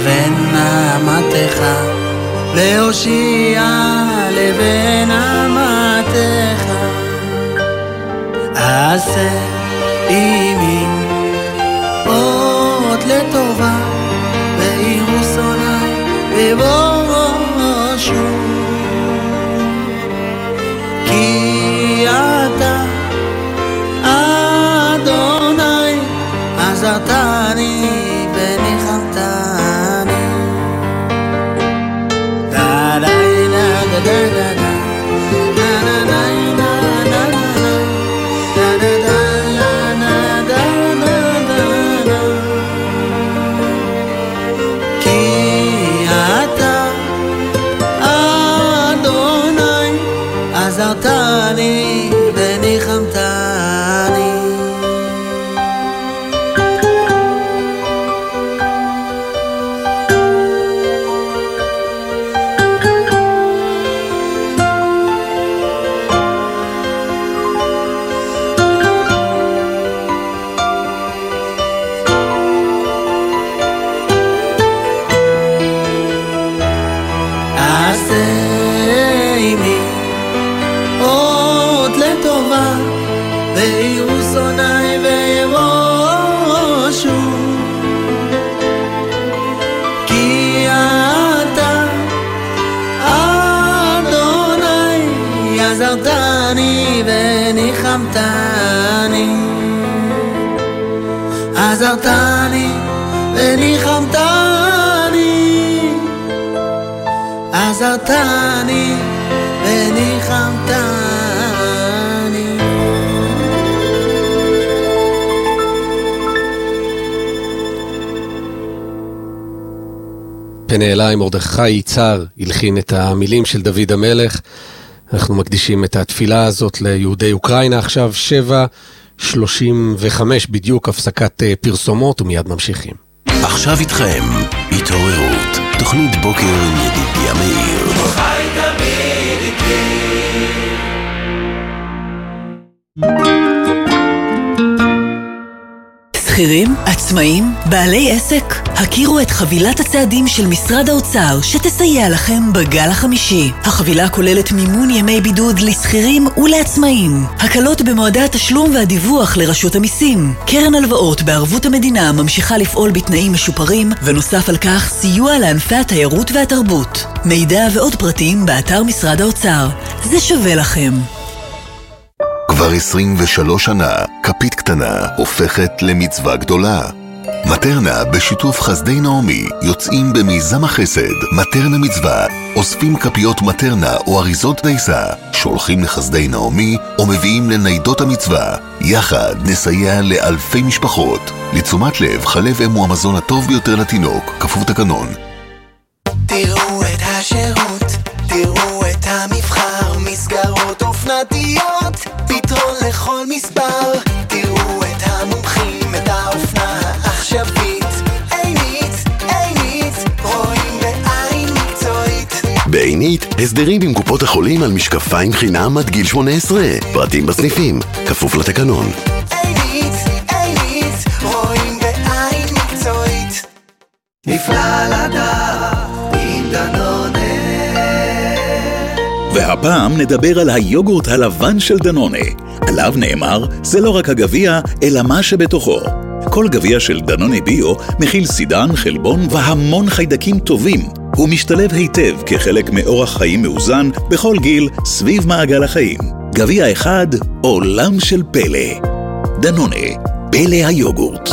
[SPEAKER 13] לבין אמתך, והושיע לבין אמתך. עשה עימי אות לטובה, ואירו שונאי ובושו, כי אתה אדוני עזרתני וניחמתני. דה דה דה דה דה דה עזרתני וניחמתני. עזרתני וניחמתני, עזרתני וניחמתני, עזרתני וניחמתני.
[SPEAKER 5] פנה אליי מרדכי יצהר הלחין את המילים של דוד המלך. אנחנו מקדישים את התפילה הזאת ליהודי אוקראינה. עכשיו שבע שלושים וחמש בדיוק, הפסקת פרסומות ומיד ממשיכים.
[SPEAKER 15] עכשיו איתכם התעוררות, תוכנית בוקר עם ידידיה מאיר. חי תמיד איתי.
[SPEAKER 16] שכירים, עצמאים, בעלי עסק, הכירו את חבילת הצעדים של משרד האוצר שתסייע לכם בגל החמישי. החבילה כוללת מימון ימי בידוד לשכירים ולעצמאים, הקלות במועדי התשלום והדיווח לרשות המיסים, קרן הלוואות בערבות המדינה ממשיכה לפעול בתנאים משופרים, ונוסף על כך סיוע לענפי התיירות והתרבות. מידע ועוד פרטים באתר משרד האוצר. זה שווה לכם.
[SPEAKER 17] כבר עשרים ושלוש שנה, כפית קטנה הופכת למצווה גדולה. מטרנה בשיתוף חסדי נעמי יוצאים במיזם החסד מטרנה מצווה, אוספים כפיות מטרנה או אריזות דייסה, שולחים לחסדי נעמי או מביאים לניידות המצווה. יחד נסייע לאלפי משפחות. לתשומת לב, חלב אם הוא המזון הטוב ביותר לתינוק, כפוף תקנון.
[SPEAKER 3] תראו את השירות, תראו את המבחר, מסגרות אופנתיות, פתרון לכל מספר. תראו את המומחים, את האופנה העכשווית, עינית, עינית, רואים בעין מקצועית.
[SPEAKER 15] בעינית, הסדרים עם קופות החולים על משקפיים חינם עד גיל שמונה עשרה. פרטים בסניפים, כפוף לתקנון.
[SPEAKER 3] עינית, עינית, רואים בעין מקצועית. נפלא לדעת עם דנונה.
[SPEAKER 4] והפעם נדבר על היוגורט הלבן של דנונה. עליו נאמר, זה לא רק הגביע, אלא מה שבתוכו. כל גביע של דנונה ביו מכיל סידן, חלבון והמון חיידקים טובים. הוא משתלב היטב כחלק מאורח חיים מאוזן בכל גיל סביב מעגל החיים. גביע אחד, עולם של פלא. דנונה, פלא היוגורט.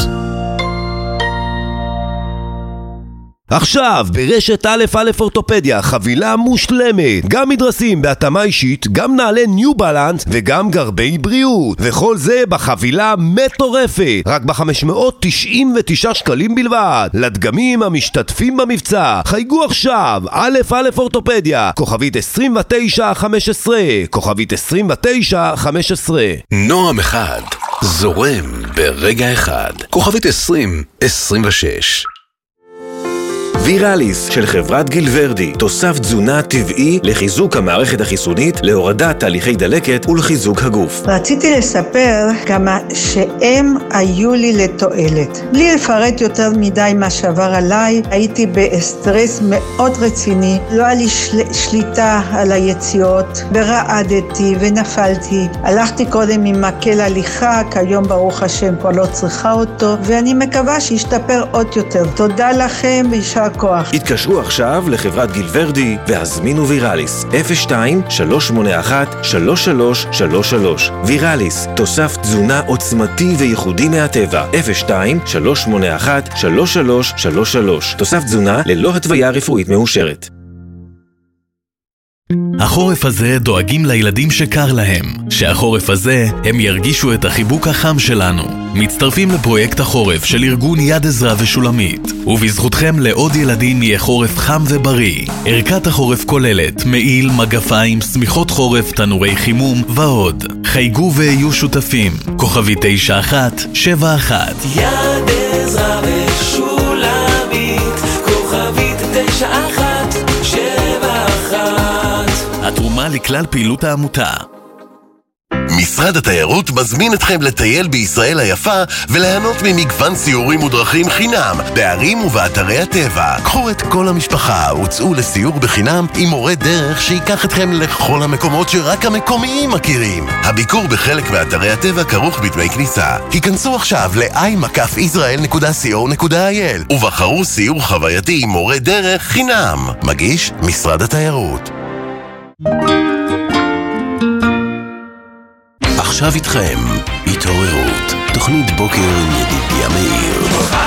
[SPEAKER 18] עכשיו, ברשת א' א' אורתופדיה, חבילה מושלמת. גם מדרסים בהתאמה אישית, גם נעלי ניו בלנס וגם גרבי בריאות. וכל זה בחבילה מטורפת. רק ב-חמש מאות תשעים ותשעה שקלים בלבד. לדגמים המשתתפים במבצע. חייגו עכשיו, א' א' אורתופדיה, כוכבית עשרים ותשע חמש עשרה, כוכבית עשרים ותשע חמש עשרה.
[SPEAKER 15] נועם אחד, זורם ברגע אחד. כוכבית עשרים עשרים ושש.
[SPEAKER 19] ויראליס של חברת גילוורדי, תוסף תזונה טבעי לחיזוק המערכת החיסונית, להורדת תהליכי דלקת ולחיזוק הגוף.
[SPEAKER 20] רציתי לספר כמה שהם היו לי לתועלת. בלי לפרט יותר מדי מה שעבר עליי, הייתי בסטרס מאוד רציני, לא היה לי של... שליטה על היציאות, ורעדתי ונפלתי. הלכתי קודם עם מקל הליכה, כיום ברוך השם כבר לא צריכה אותו, ואני מקווה שישתפר עוד יותר. תודה לכם וישר כוח.
[SPEAKER 19] התקשרו עכשיו לחברת גילוורדי והזמינו ויראליס אפס שתיים שלוש שמונה אחת שלוש שלוש שלוש שלוש. ויראליס, תוסף תזונה עוצמתי וייחודי מהטבע. אפס שתיים שלוש שמונה אחת שלוש שלוש שלוש שלוש. תוסף תזונה ללא התוויה רפואית מאושרת.
[SPEAKER 4] החורף הזה דואגים לילדים שקר להם, שהחורף הזה הם ירגישו את החיבוק החם שלנו. מצטרפים לפרויקט החורף של ארגון יד עזרא ושולמית, ובזכותכם לעוד ילדים יהיה חורף חם ובריא. ערכת החורף כוללת מעיל, מגפיים, סמיכות חורף, תנורי חימום ועוד. חייגו ויהיו שותפים. כוכבי תשע אחת שבע אחת.
[SPEAKER 13] יד עזרא ושולמית, כוכבית תשע אחת שבע אחת.
[SPEAKER 4] התרומה לכלל פעילות העמותה.
[SPEAKER 17] משרד התיירות מזמין אתכם לטייל בישראל היפה וליהנות ממגוון סיורים ודרכים חינם בערים ובאתרי הטבע. קחו את כל המשפחה וצאו לסיור בחינם עם מורה דרך שיקח אתכם לכל המקומות שרק המקומיים מכירים. הביקור בחלק מאתרי הטבע כרוך בדמי כניסה. היכנסו עכשיו ל-איי מקף ישראל נקודה סי או נקודה איי אל ובחרו סיור חווייתי עם מורה דרך חינם. מגיש משרד התיירות. עכשיו איתכם, התעוררות, תוכנית בוקר עם ידידיה מאיר.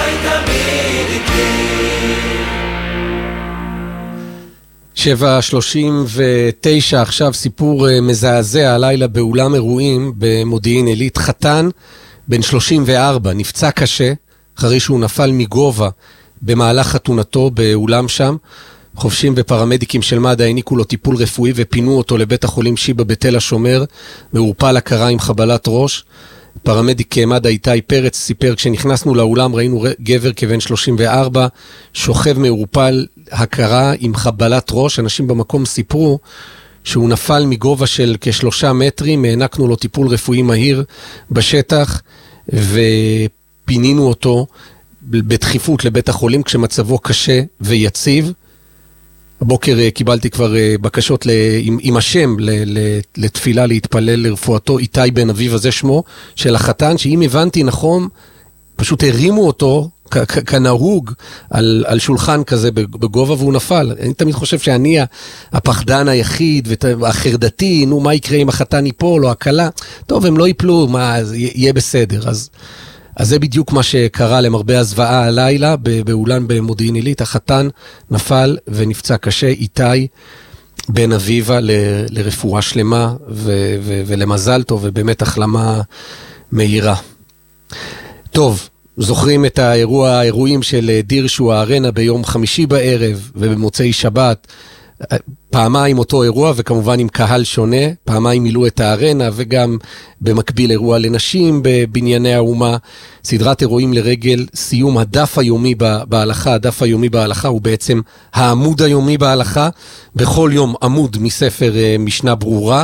[SPEAKER 5] שבע שלושים ותשע, עכשיו סיפור מזעזע הלילה באולם אירועים במודיעין עילית. חתן בן שלושים וארבע נפצע קשה אחרי שהוא נפל מגובה במהלך חתונתו באולם שם. חובשים ופרמדיקים של מד"א העניקו לו טיפול רפואי ופינו אותו לבית החולים שיבא בתל השומר, מעורפל הכרה עם חבלת ראש. פרמדיק מד"א איתי פרץ סיפר, כשנכנסנו לאולם ראינו גבר כבן שלושים וארבע, שוכב מעורפל הכרה עם חבלת ראש. אנשים במקום סיפרו שהוא נפל מגובה של כשלושה מטרים, הענקנו לו טיפול רפואי מהיר בשטח ופינינו אותו בדחיפות לבית החולים כשמצבו קשה ויציב. הבוקר קיבלתי כבר בקשות עם, עם השם לתפילה להתפלל לרפואתו. איתי בן אביב, הזה שמו של החתן, שאם הבנתי נכון פשוט הרימו אותו כנהוג על, על שולחן כזה בגובה והוא נפל. אני תמיד חושב שאני הפחדן היחיד והחרדתי, נו מה יקרה אם החתן ייפול או הקלה, טוב הם לא ייפלו, מה יהיה בסדר. אז אז זה בדיוק מה שקרה למרבה הזוועה הלילה באולן במודיעין עילית. החתן נפל ונפצע קשה. איתי בן אביבה ל, לרפואה שלמה ו, ו, ולמזל טוב ובאמת החלמה מהירה. טוב, זוכרים את האירוע, האירועים של דירשו הארנה ביום חמישי בערב ובמוצאי שבת, פעמיים אותו אירוע וכמובן עם קהל שונה, פעמיים מילאו את הארנה וגם במקביל אירוע לנשים בבנייני האומה. סדרת אירועים לרגל סיום הדף היומי בהלכה. הדף היומי בהלכה הוא בעצם העמוד היומי בהלכה, בכל יום עמוד מספר משנה ברורה,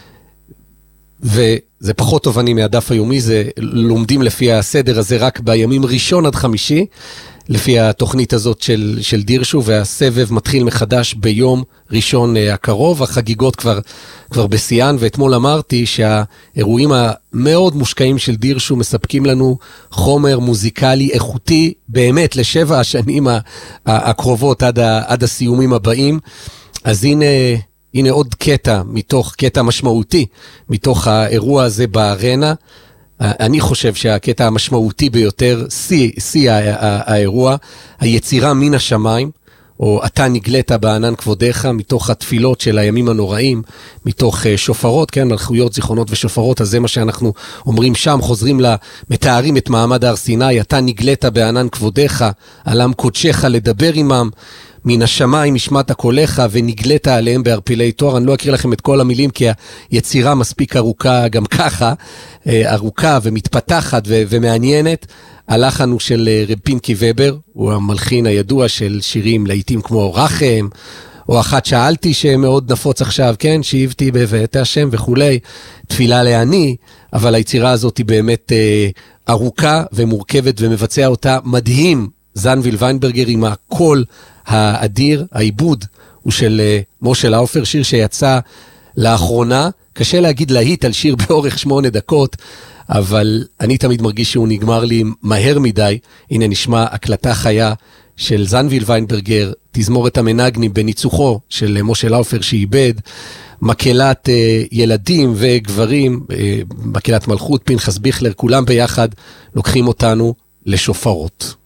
[SPEAKER 5] וזה פחות תובעני מהדף היומי, זה לומדים לפי הסדר הזה רק בימים ראשון עד חמישי, לפי התוכנית הזאת של, של דירשו, והסבב מתחיל מחדש ביום ראשון הקרוב. החגיגות כבר, כבר בשיאן, ואתמול אמרתי שהאירועים המאוד מושקעים של דירשו מספקים לנו חומר מוזיקלי איכותי באמת לשבע השנים הקרובות עד, ה, עד הסיומים הבאים. אז הנה, הנה עוד קטע מתוך, קטע משמעותי מתוך האירוע הזה בארנה. אני חושב שהקטע המשמעותי ביותר, שיא האירוע, היצירה מן השמיים, או אתה נגלית בענן כבודך, מתוך התפילות של הימים הנוראים, מתוך שופרות, כן, מלכויות, זיכרונות ושופרות. אז זה מה שאנחנו אומרים שם, חוזרים לה, מתארים את מעמד הר סיני, אתה נגלית בענן כבודך, עלם קודשך לדבר עמם. מן השמיים השמעת קולך ונגלית עליהם בערפילי תואר. אני לא אקריא לכם את כל המילים כי היצירה מספיק ארוכה גם ככה, ארוכה ומתפתחת ו- ומעניינת. הלחן הוא של רב פינקי ובר, הוא המלחין הידוע של שירים לעיתים כמו רחם, או אחת שאלתי שמאוד נפוץ עכשיו, כן, שאיבתי בבית השם וכולי, תפילה לעני, אבל היצירה הזאת היא באמת אה, ארוכה ומורכבת ומבצע אותה מדהים, זנביל ויינברגר עם הקול האדיר. העיבוד הוא של אה, משה לאופר, שיר שיצא לאחרונה, קשה להגיד להיט על שיר באורך שמונה דקות, אבל אני תמיד מרגיש שהוא נגמר לי מהר מדי. הנה נשמע הקלטה חיה של זנביל ויינברגר, תזמורת המנגנים בניצוחו של משה לאופר שאיבד, מקהלת אה, ילדים וגברים, אה, מקהלת מלכות, פנחס ביכלר, כולם ביחד לוקחים אותנו לשופרות.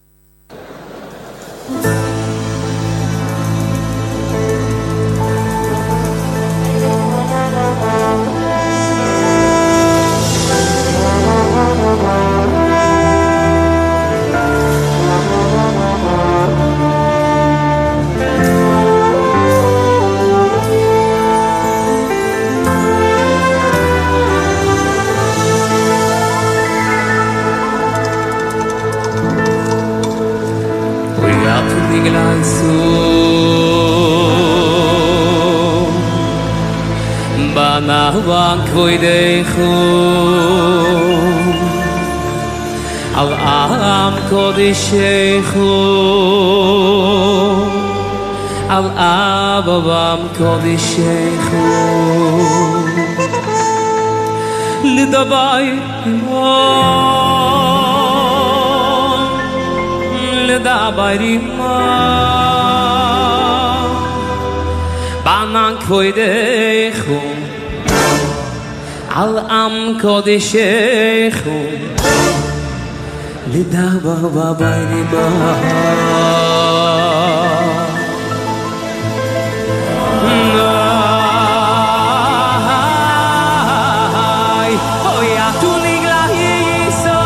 [SPEAKER 11] Nahwan kvoidechu Al am kodishechu Al abavam kodishechu Lidabay rimon Lidabay rimon Banan kvoidechu Al am kodishechu Lidaba babaynima Ay Oyatu niglahiso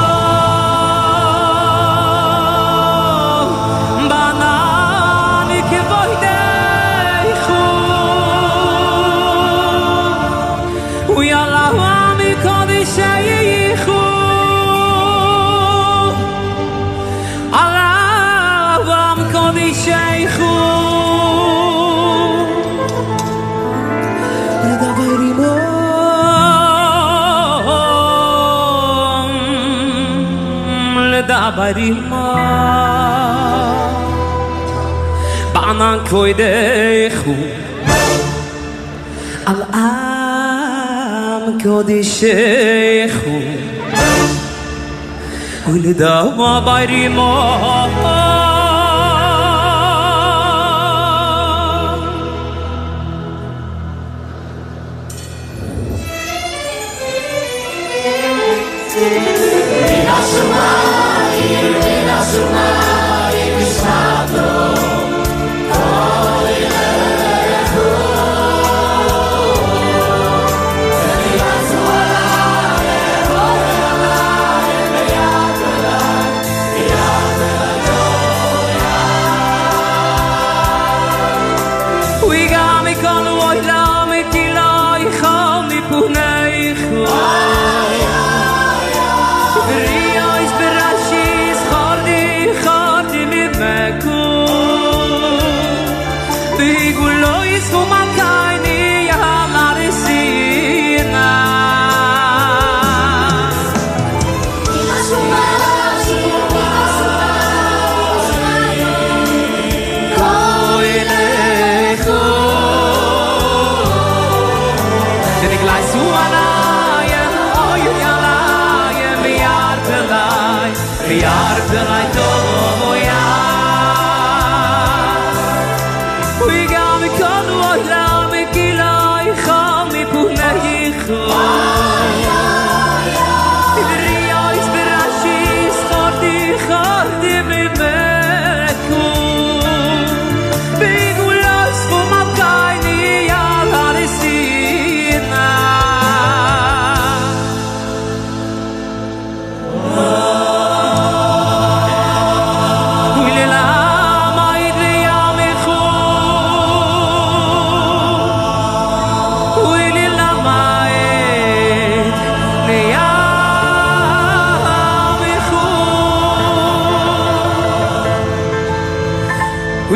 [SPEAKER 11] Banani kevoidechu Uyala Kodishechu Alavam Kodishechu Ledabarimon Ledabarimon Banan Koidechu Alavam Kodishechu Ulidabarimon Mina Shumayim, Mina Shumayim, Mishmatu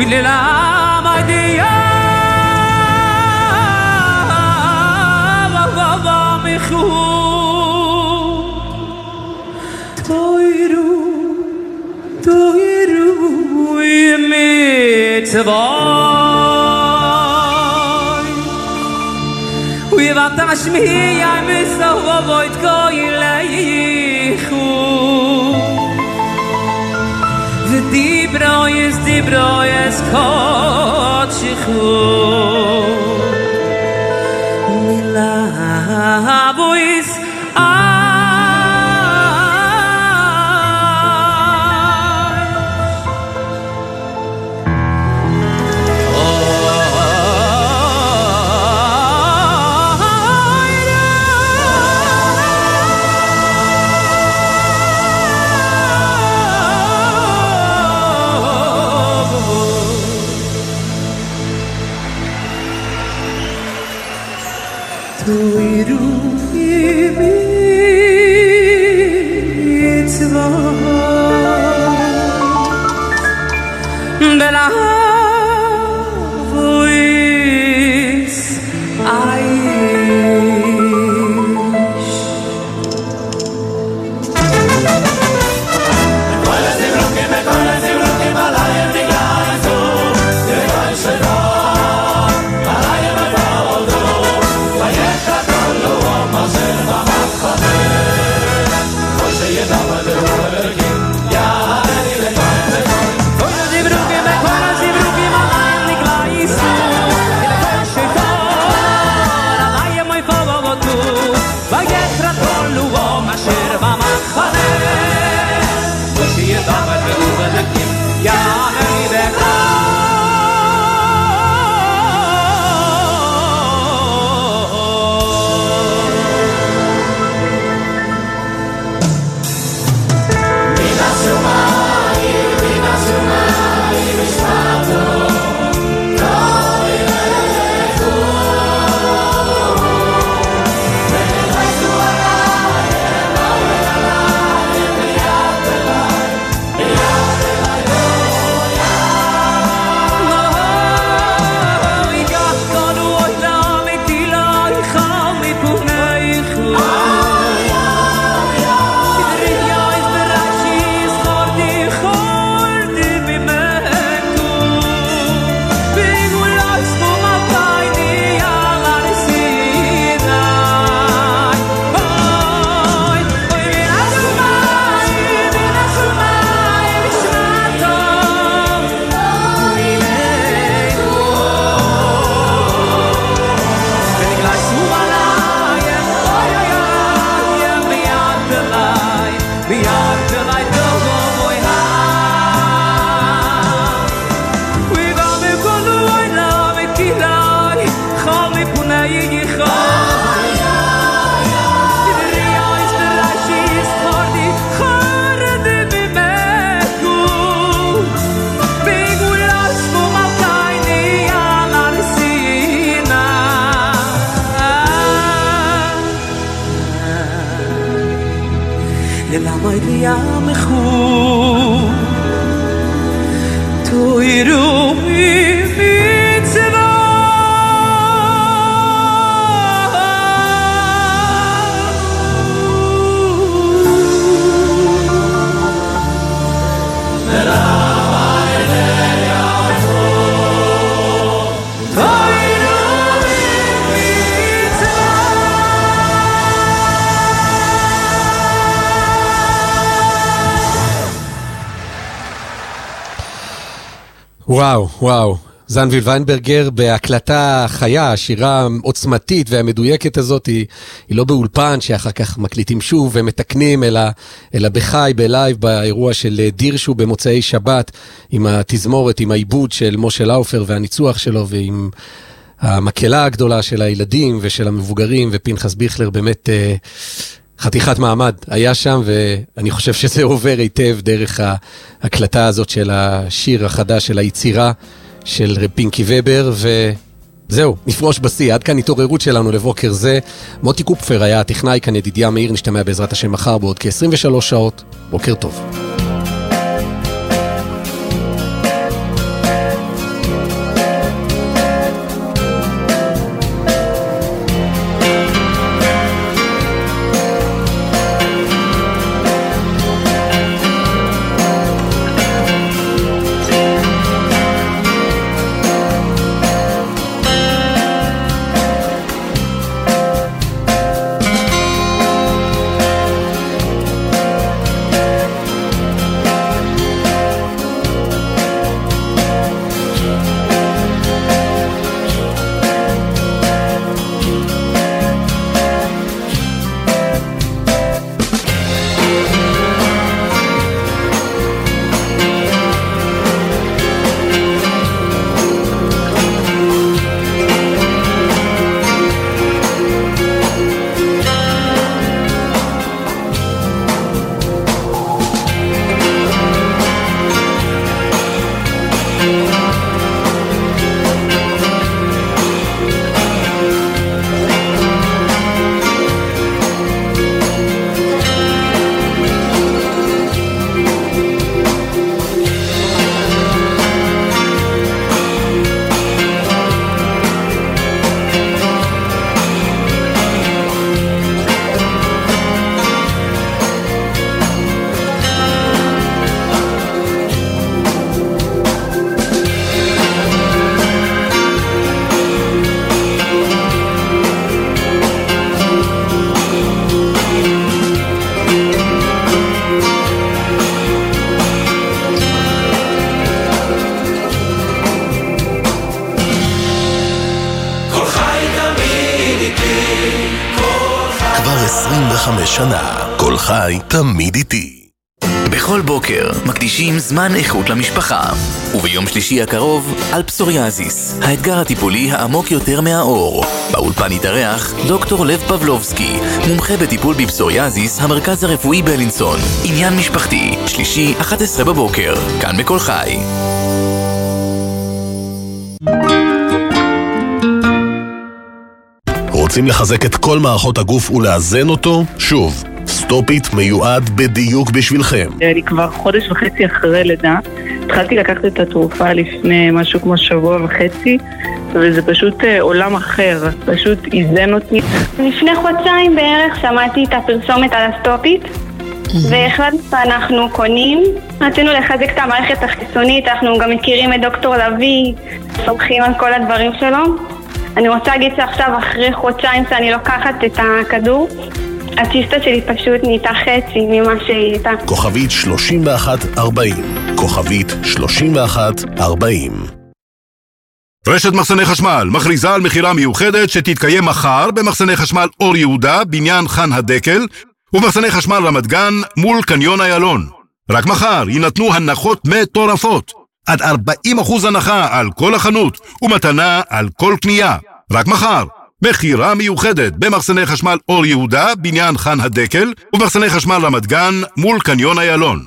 [SPEAKER 11] תשמיע מסובבו את קוילייכו ודיברויס דיברויס קודשכו מילה בויס
[SPEAKER 5] וואו, וואו. זנביל ויינברגר בהקלטה חיה, השירה עוצמתית והמדויקת הזאת, היא, היא לא באולפן שאחר כך מקליטים שוב ומתקנים, אלא, אלא בחי, בלייב, באירוע של דירשו במוצאי שבת, עם התזמורת, עם העיבוד של משה לאופר והניצוח שלו, ועם המקהלה הגדולה של הילדים ושל המבוגרים, ופנחס ביכלר באמת אה, חתיכת מעמד היה שם, ואני חושב שזה עובר היטב דרך ההקלטה הזאת של השיר החדש, של היצירה, של רב פינקי ובר, וזהו, נפרוש בשיא. עד כאן התעוררות שלנו לבוקר זה. מוטי קופפר היה הטכנאי, כאן ידידיה מאיר, נשתמע בעזרת השם מחר בעוד כ-עשרים ושלוש שעות. בוקר טוב.
[SPEAKER 17] כבר עשרים וחמש שנה. כל חי תמיד איתי.
[SPEAKER 2] בכל בוקר מקדישים זמן איכות למשפחה, וביום שלישי הקרוב על פסוריאזיס, האתגר הטיפולי העמוק יותר מהאור. באולפן יתארח דוקטור לב פבלובסקי, מומחה בטיפול בפסוריאזיס, המרכז הרפואי בלינסון. עניין משפחתי, שלישי אחת עשרה בבוקר, כאן בכל חי.
[SPEAKER 17] רוצים לחזק את כל מערכות הגוף ולאזן אותו? שוב, סטופיט מיועד בדיוק בשבילכם.
[SPEAKER 21] אני כבר חודש וחצי אחרי לידה. התחלתי לקחת את התרופה לפני משהו כמו שבוע וחצי, וזה פשוט עולם אחר, פשוט איזן אותי.
[SPEAKER 22] לפני חודשיים בערך שמעתי את הפרסומת על הסטופיט, והחלטנו שאנחנו קונים. רצינו לחזק את המערכת החיסונית, אנחנו גם מכירים את דוקטור לוי, סומכים על כל הדברים שלו. אני רוצה להגיד שעכשיו אחרי חודשיים שאני לוקחת את הכדור, הציסטה שלי פשוט נהייתה חצי ממה שהיא הייתה.
[SPEAKER 17] כוכבית שלושים ואחת ארבעים. כוכבית שלושים ואחת ארבעים.
[SPEAKER 9] רשת מחסני חשמל מכריזה על מחירה מיוחדת שתתקיים מחר במחסני חשמל אור יהודה, בניין חן הדקל, ובמחסני חשמל רמת גן מול קניון איילון. רק מחר יינתנו הנחות מטורפות. עד ארבעים אחוז הנחה על כל החנות ומתנה על כל קנייה. רק מחר. מחירה מיוחדת במחסני חשמל אור יהודה, בניין חן הדקל, ובמחסני חשמל רמת גן מול קניון איילון.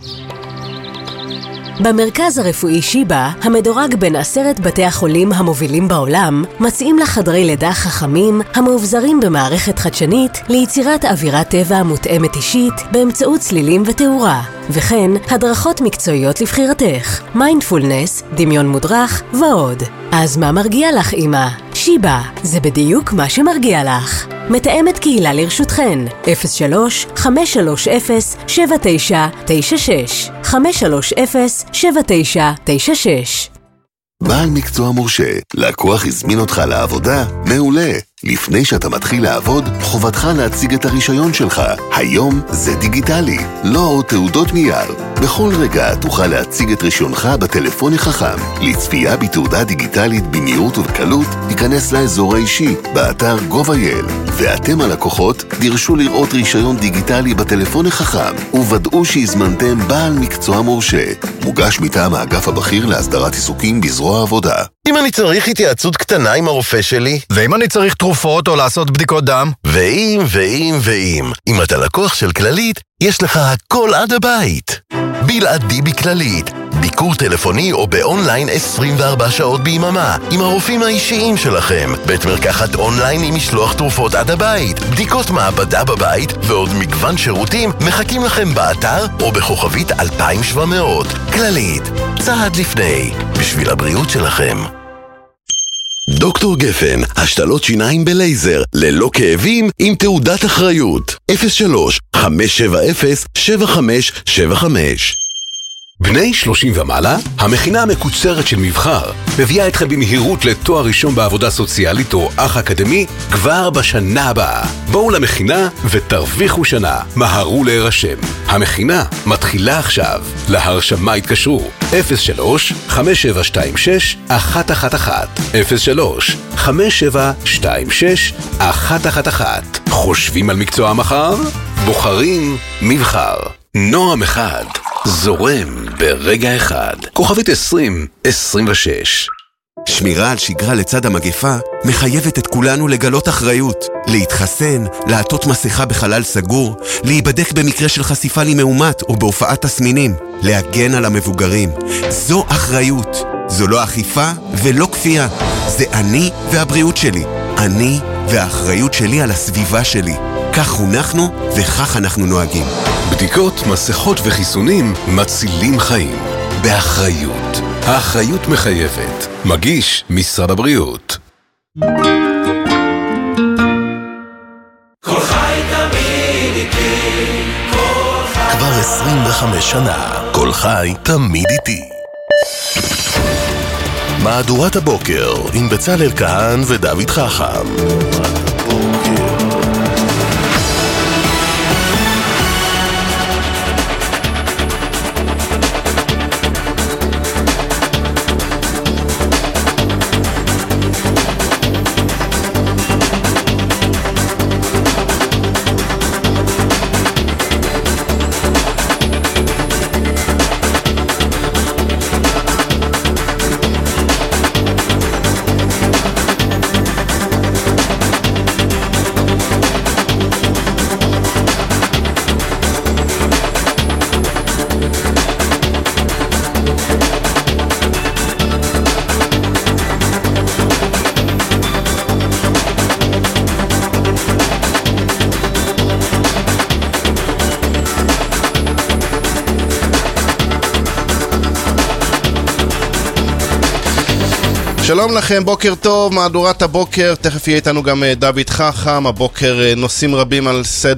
[SPEAKER 8] במרכז הרפואי שיבא, המדורג בין עשרת בתי החולים המובילים בעולם, מציעים לך חדרי לידה חכמים המאובזרים במערכת חדשנית ליצירת אווירת טבע מותאמת אישית באמצעות צלילים ותאורה, וכן הדרכות מקצועיות לבחירתך, מיינדפולנס, דמיון מודרך ועוד. אז מה מרגיע לך, אמא? שיבא, זה בדיוק מה שמרגיע לך. מתאמת קהילה לרשותכן, אפס שלוש חמש שלוש אפס שבע תשע תשע שש, חמש שלוש אפס שבע תשע תשע שש.
[SPEAKER 17] בעל מקצוע מורשה, לקוח הזמין אותך לעבודה? מעולה. לפני שאתה מתחיל לעבוד, חובתך להציג את הרישיון שלך. היום זה דיגיטלי, לא עוד תעודות נייר. בכל רגע תוכל להציג את רישיונך בטלפון החכם. לצפייה בתעודה דיגיטלית במהירות ובקלות, תיכנס לאזור האישי, באתר גוב.איי.אל. ואתם הלקוחות, דרשו לראות רישיון דיגיטלי בטלפון החכם, וודאו שהזמנתם בעל מקצוע מורשה. מוגש מטעם האגף הבכיר להסדרת עיסוקים בזרוע העבודה.
[SPEAKER 23] אם אני צריך התייעצות קטנה עם הרופא שלי, ואם אני צריך תרופות או לעשות בדיקות דם,
[SPEAKER 17] ואם, ואם, ואם. אם אתה לקוח של כללית, יש לך הכל עד הבית. בלעדי בכללית. ביקור טלפוני או באונליין עשרים וארבע שעות ביממה, עם הרופאים האישיים שלכם. בית מרקחת אונליין עם משלוח תרופות עד הבית, בדיקות מעבדה בבית, ועוד מגוון שירותים מחכים לכם באתר או בכוכבית אלפיים ושבע מאות. כללית, צעד לפני, בשביל הבריאות שלכם. דוקטור גפן, השתלות שיניים בלייזר, ללא כאבים, עם תעודת אחריות. אפס שלוש חמש שבע אפס שבע חמש שבע חמש.
[SPEAKER 15] בני שלושים ומעלה, המכינה המקוצרת של מבחר מביאה אתכם במהירות לתואר ראשון בעבודה סוציאלית או אח אקדמי כבר בשנה הבאה. בואו למכינה ותרוויחו שנה. מהרו להירשם. המכינה מתחילה עכשיו. להרשמה התקשרו אפס שלוש חמש שבע שתיים שש אחת אחת אחת אפס שלוש חמש שבע שתיים שש אחת אחת אחת. חושבים על מקצוע מחר? בוחרים מבחר. נועם אחד זורם ברגע אחד. כוכבית עשרים עשרים ושש.
[SPEAKER 24] שמירה על שגרה לצד המגפה מחייבת את כולנו לגלות אחריות, להתחסן, לעטות מסכה בחלל סגור, להיבדק במקרה של חשיפה למאומת או בהופעת תסמינים, להגן על המבוגרים. זו אחריות. זו לא אכיפה ולא כפייה. זה אני והבריאות שלי. אני והאחריות שלי על הסביבה שלי. כך חונכנו וכך אנחנו נוהגים.
[SPEAKER 15] בדיקות, מסכות וחיסונים מצילים חיים. באחריות. האחריות מחייבת. מגיש משרד הבריאות.
[SPEAKER 3] כל חי תמיד איתי, כל חי.
[SPEAKER 17] כבר עשרים וחמש שנה. כל חי תמיד איתי. מהדורת הבוקר עם בצלאל כהן ודוד חכם.
[SPEAKER 1] שלום לכם, בוקר טוב, מהדורת הבוקר, תכף יהיה איתנו גם דוד חכם, הבוקר נושאים רבים על סדר